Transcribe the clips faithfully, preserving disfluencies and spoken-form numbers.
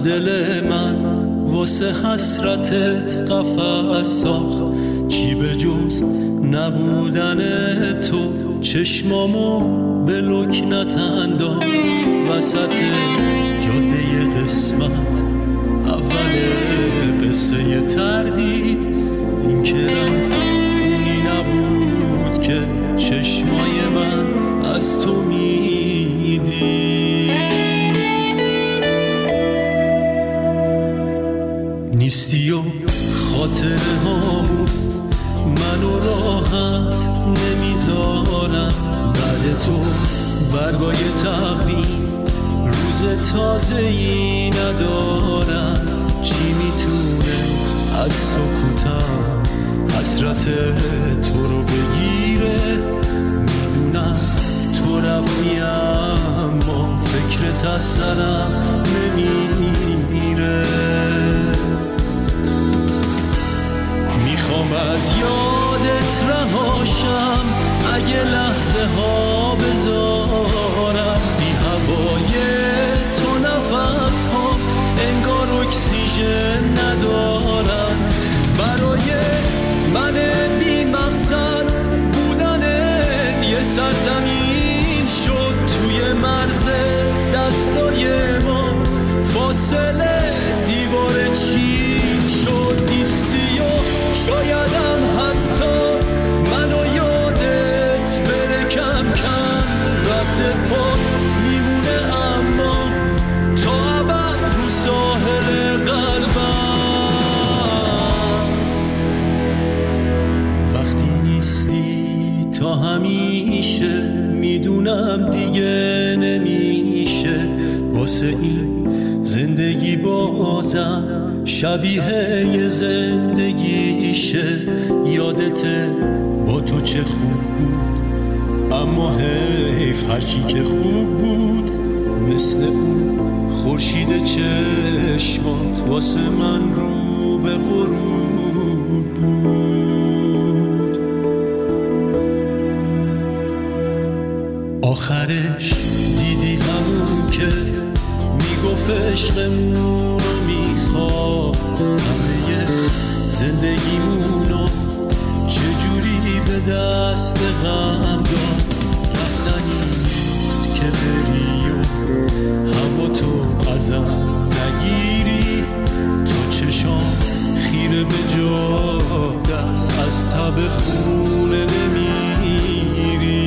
از دل من واسه حسرتت قفس ساخت، چی به جز نبودن تو چشمامو به لکنت انداخت. وسط جاده قسمت اول قصه تردید، این که رفت اونی نبود که چشمای من از تو میدید. نیستی و خاطر هامون منو راحت نمیذارم، بعد تو برگای تقویم روز تازه‌ای ندارم. چی میتونه از سکوتم حسرت تو رو بگیره؟ میدونم تو رفتی اما فکرت از سرم نمیره. میخوام از یادت رهاشم، اگه لحظه ها بذارم بی هوای تو نفس ها انگار اکسیژن ندارم. برای من بی مقصد بودنت یه سرزمین شد توی مرز دستای ما، فاصله دیوار چین شد. نیستی و شایدم حتی منو یادت بره کم کم، رد پا میمونه اما تا ابد رو ساحل قلبم. وقتی نیستی تا همیشه میدونم دیگه نمیشه، واسه این زندگی بازم شبیه یه زندگیشه. یادته با تو چه خوب بود، اما حیف هرچی که خوب بود مثل اون خورشید چشمات واسه من رو به غروب بود. آخرش دیدی همون که میگفت عشقمون رو میخواد، همه زندگیمونو چجوری به دست غم داد. رفتنیست که بری و هوا تو ازم نگیری، تو چشام خیره به جا دست از تب خونه نمیری.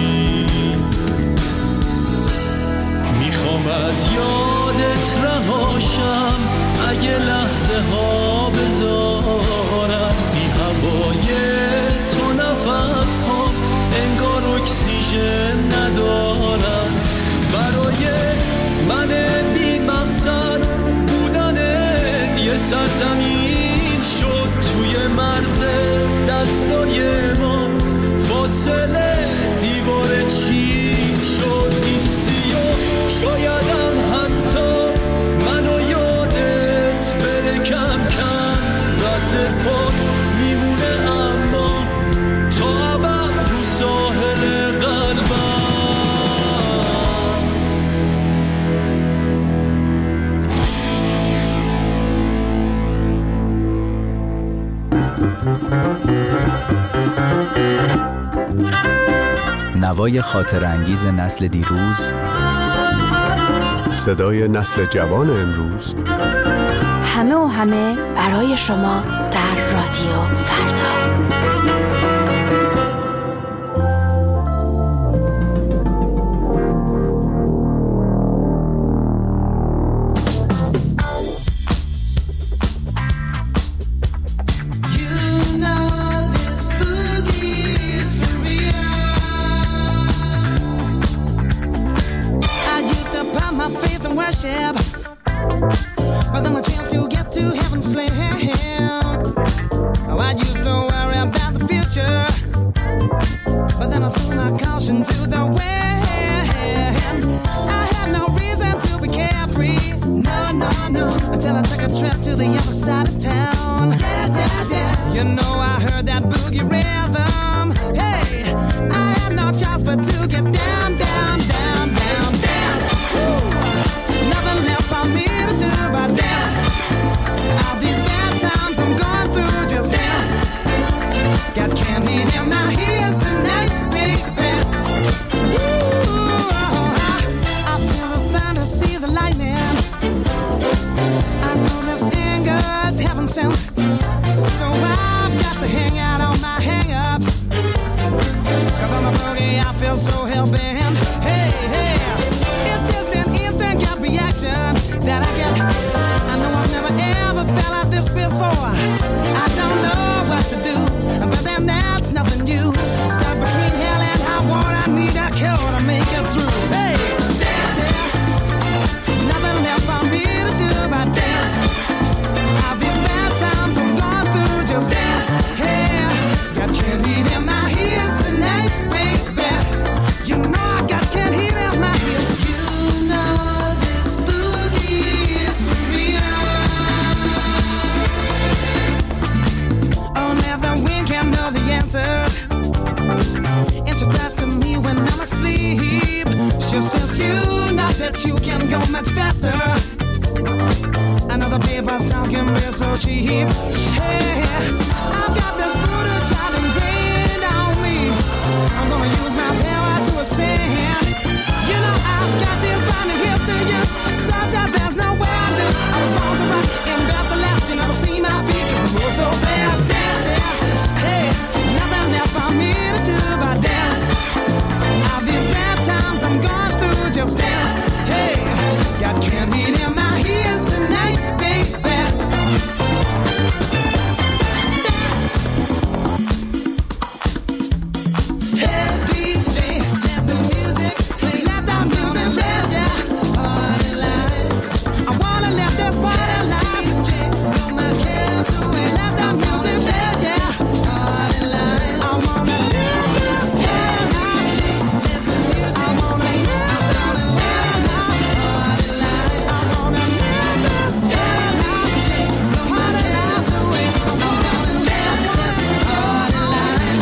میخوام از یادت رهاشم، اگه لحظه ها بذارم بی هوای تو نفس ها انگار اکسیژن ندارم. برای من بی مقصد بودنت یه سرزمین شد توی مرز دستای ما، فاصله دیوار چین شد. نیستی و شایدم حتی منو یادت بره کم کم، رد پا میمونه اما تا ابد رو ساحل قلبم. نوای خاطر انگیز نسل دیروز، صدای نسل جوان امروز، همه و همه برای شما در رادیو فردا. But then my chance to get to heaven's land. Oh, I used to worry about the future, but then I threw my caution to the wind. I had no reason to be carefree, no, no, no, until I took a trip to the other side of town. Yeah, yeah, yeah. You know I heard that boogie rhythm. Hey, I had no choice but to get down, down, down, down, dance. Woo. Nothing left for me to to do but dance. All these bad times I'm going through, just dance. Got candy in my ears tonight, baby. Ooh, I, I feel the thunder, see the lightning. I know this anger is heaven sent, so I've got to hang out on my hang-ups. Cause on the boogie I feel so hell-bent. Hey, hey, it's just an instant gut reaction that I get. I know I've never ever felt like this before. I don't know what to do, but then that's nothing new. Stuck between hell and high water, I need a cure to make it through. Hey, dance, yeah. Nothing left for me to do but dance. All these bad times I'm going through, just dance. Hey, got candy in my ears tonight, baby. You know I got candy in my ears. You know this boogie is for real. Only the wind can know the answers. And she cries to me when I'm asleep. She says you know that you can go much faster. Another paper's talking real so cheap. Hey, I've got this voodoo child ingrained on me. I'm gonna use my power to ascend. You know I've got these blinding gifts to use, such that there's no way I lose. I was born to rock and built to last. You never see my feet 'cause I move so fast. Dance, yeah. Hey, nothing left for me to do but dance. All these bad times I'm going through, just dance. Hey, got candy in my ears tonight, baby. Hey, D J, let the music play, let the music play, yes. Party life, I wanna let this party life. D J, blow my cares away, let the music play, yes. Party life, I wanna live this party life. Let the music play, I wanna live this party life. I wanna live this party life. Blow my cares away, I wanna live this party life.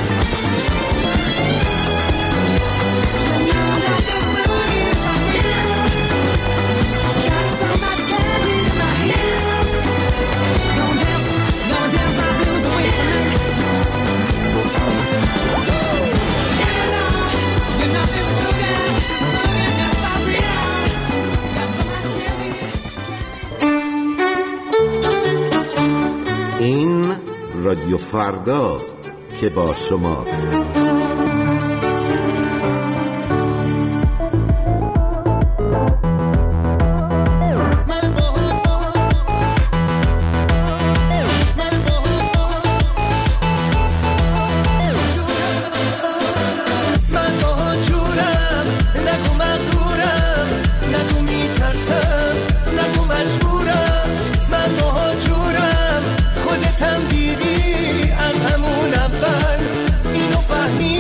You know that this boogie is for real. Got so much candy in my ears. Gonna dance, gonna dance my blues away tonight. You know, you know this boogie, this boogie is for real. Got so much candy, candy. این رادیو فرداست که با شماست. من باهات جورم، نگو مغرورم، نگو میترسم، نگو مجبورم. من باهات جورم، خودتم دیدی از همون اول، اینو فهمیدی.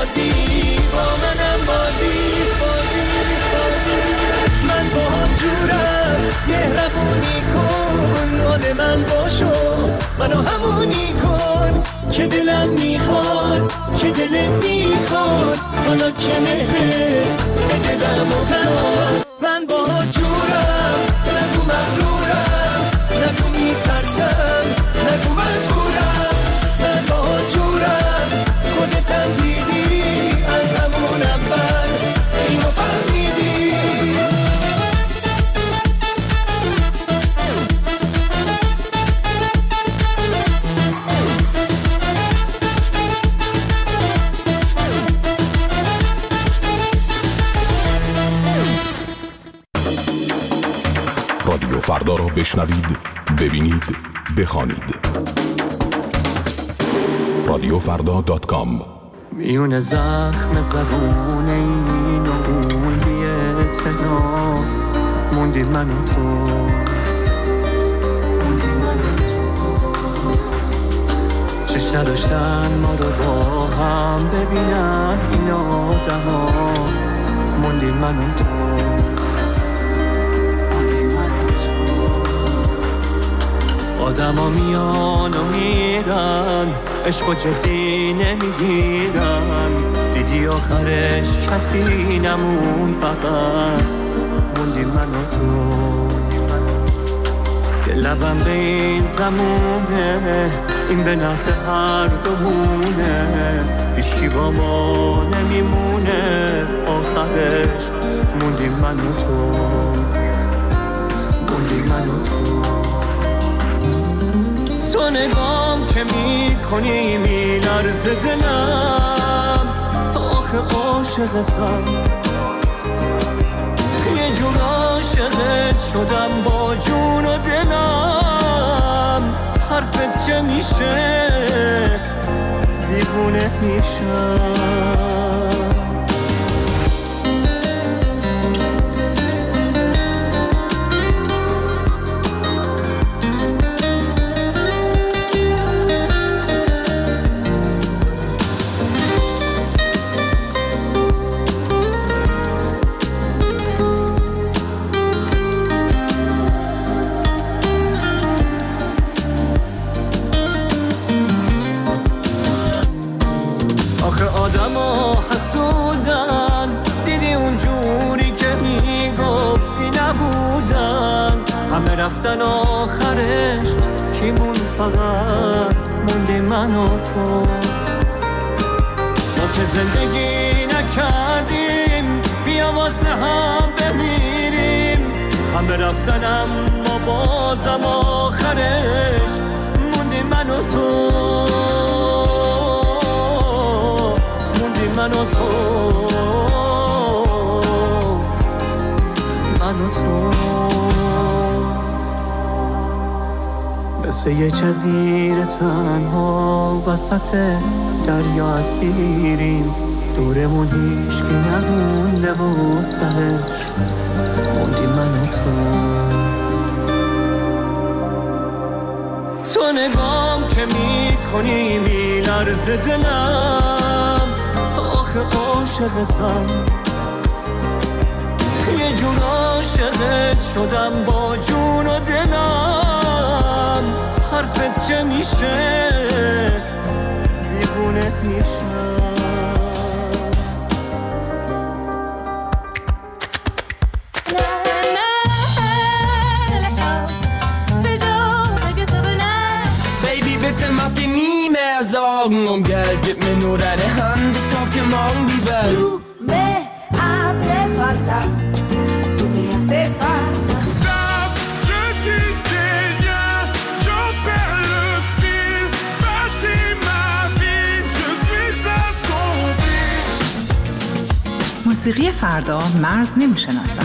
بازی با منم بازی بازی بازی من با هم جورم مهربونی کن مال من باشو منو همونی کن که دلم میخواد که دلت میخواد حالا که مهرت به دلم افتاد من با جورم نگو مغرورم نگو میترسم نگو مجبورم من با جورم خودتم دیدی از همون اول اینو فهمیدی رادیو فردا را بشنوید، ببینید، بخوانید. رادیو فردا دات کام. میون زخم زبون این و اون بی اعتنا موندیم من و تو چشم نداشتن ما رو با هم ببینن این آدم ها موندیم من و تو آدم ها میان و میرن عشق و جدی نمیگیرن دیدی آخرش کسی نمون فقط موندیم من و تو که لبم به این زمونه این به نفع هر دومونه هیچکی با ما نمیمونه آخرش موندیم من و تو موندیم من و تو تو نگام که میکنی میلرزه دلم آخه عاشقتم یه جور عاشقت شدم با جون و دلم حرفت که میشه دیوونه میشم رفتن آخرش کیمون فقط موندیم من و تو ما که زندگی نکردیم بیا واسه هم بمیریم همه رفتن اما بازم آخرش موندیم من و تو موندیم من و تو من و تو مثل یه جزیره تنها وسط دریا اسیریم دورمون هیچکی نمونده و تهش موندیم من و تو تو نگام که میکنی میلرزه دلم آخه عاشقتم یه جور عاشقت شدم با جون و دلم حرفت که میشه دیوونه میشم Baby, bitte mach dir nie mehr Sorgen um Geld, gib mir nur deine Hand, ich kauf dir morgen die Welt. Du me hace falta, tu me hace falta. Stop, je dis des liens, j'en perds le fil, bâtis ma vie, je suis assombri. موسیقی فردا مرز نمیشناسد.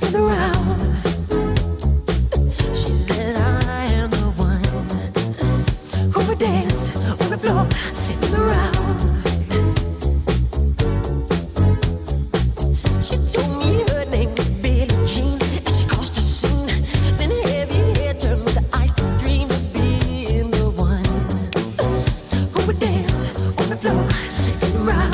in the round. She said I am the one who would dance on the floor in the round. She told me her name was Billie Jean as she crossed the scene. Then heavy hair turned with the eyes to dream of being the one who would dance on the floor in the round.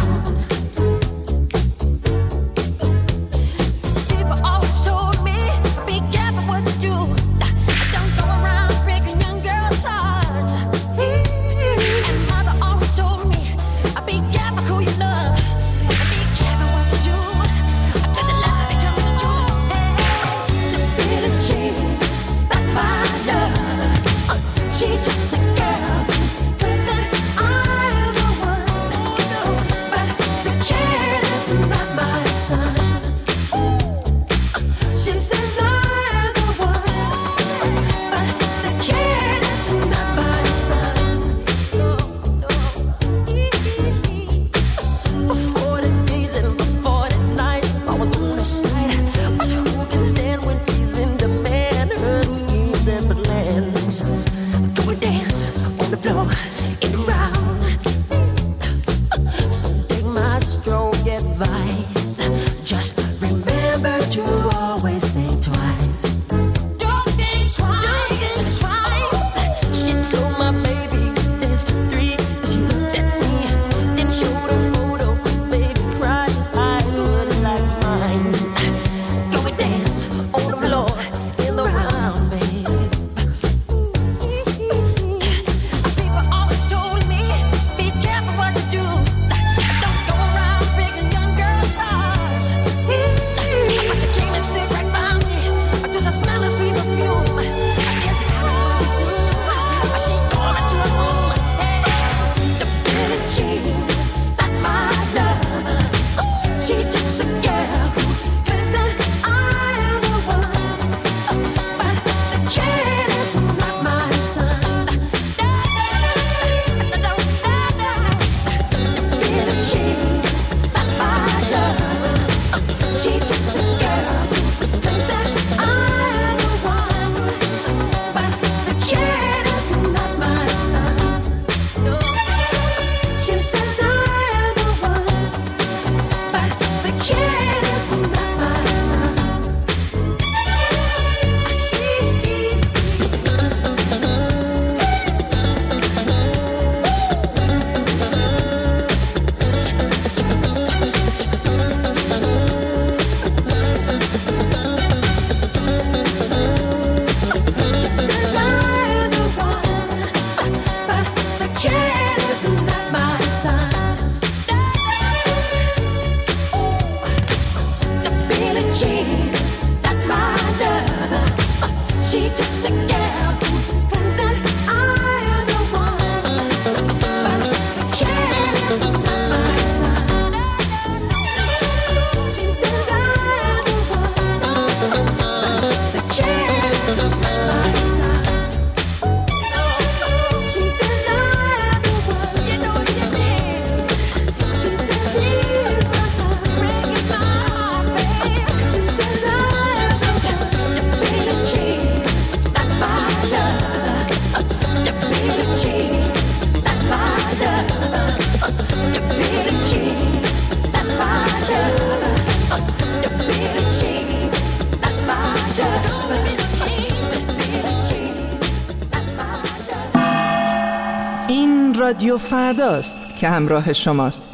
رادیو فرداست که همراه شماست.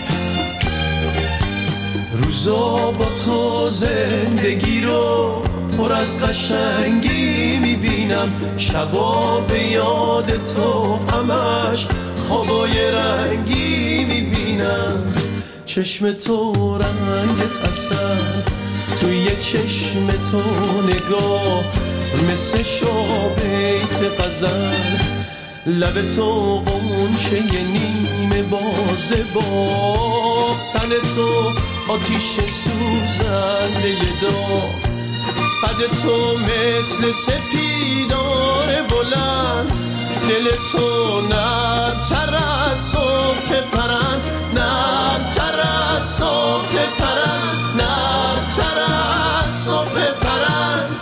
روزا با تو زندگی رو پر از قشنگی میبینم، شبا به یاد تو همش خوابای رنگی میبینم. چشم تو رنگ حسن، توی چشم تو نگاه مثل شابیت غزل، لب تو قنچه نیمه بازه با تن تو آتیش سوزنده داغ، قد تو مثل سپیدار بلند، دل تو نرم‌تر از صبح پرند، نرم‌تر از صبح پرند، نرم‌تر از صبح پرند.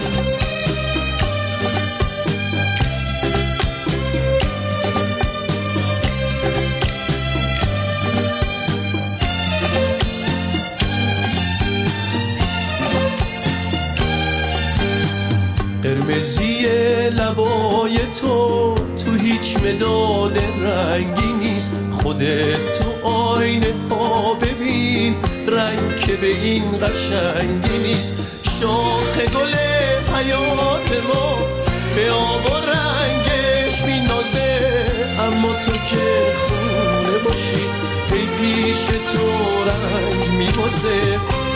قرمزی لبای تو تو هیچ مداد رنگی نیست، خودت تو آینه ها ببین رنگ که به این قشنگی نیست. شاخ گل حیات ما به آب و رنگش مینازه، اما تو که خونه باشی ای پیش تو رنگ میبازه.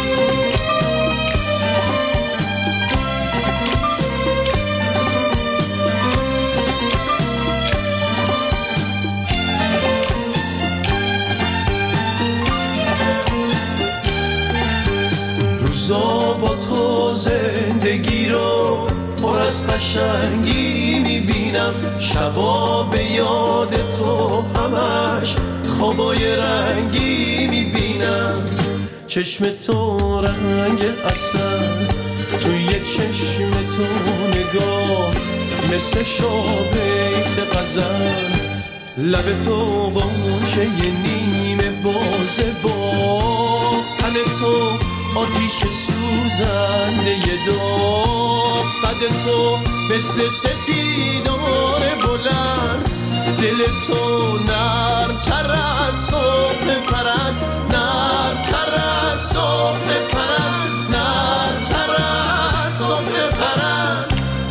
روزا با تو زندگی رو پر از قشنگی میبینم، شبا به یاد تو همش خوابای رنگی میبینم. چشم تو رنگ اصل، توی چشم تو نگاه مثل شابیت غزل، لب تو قنچه نیمه بازه با تن تو آتیش سوزنده داغ، قد تو مثل سپیدار بلند، دل تو نرم‌تر از صبح پرند، نرم‌تر از صبح پرند، نرم‌تر از صبح پرند.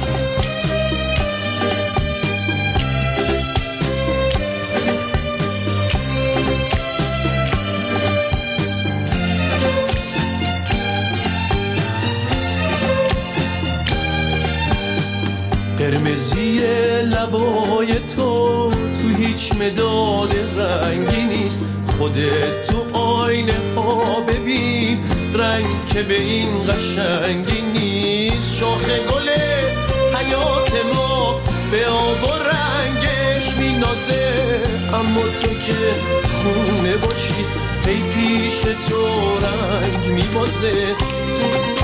قرمزی لبای تو تو هیچ مداد رنگی نیست، خودت تو آینه ها ببین رنگ که به این قشنگی نیست. شاخ گل حیات ما به آب و رنگش مینازه، اما تو که خونه باشی ای پیش تو رنگ میبازه.